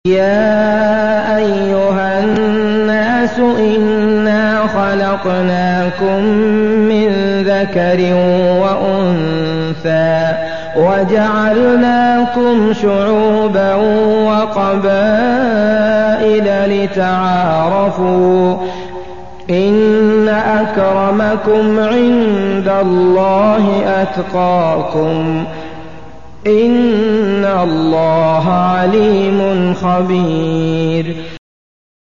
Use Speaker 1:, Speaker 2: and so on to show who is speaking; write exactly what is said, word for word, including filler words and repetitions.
Speaker 1: يَا أَيُّهَا النَّاسُ إِنَّا خَلَقْنَاكُم مِّن ذَكَرٍ وَأُنثَىٰ وَجَعَلْنَاكُمْ شُعُوبًا وَقَبَائِلَ لِتَعَارَفُوا ۚ إِنَّ أَكْرَمَكُمْ عِندَ اللَّهِ أَتْقَاكُمْ ۚ إِنَّ اللَّهَ عَلِيمٌ خَبِيرٌ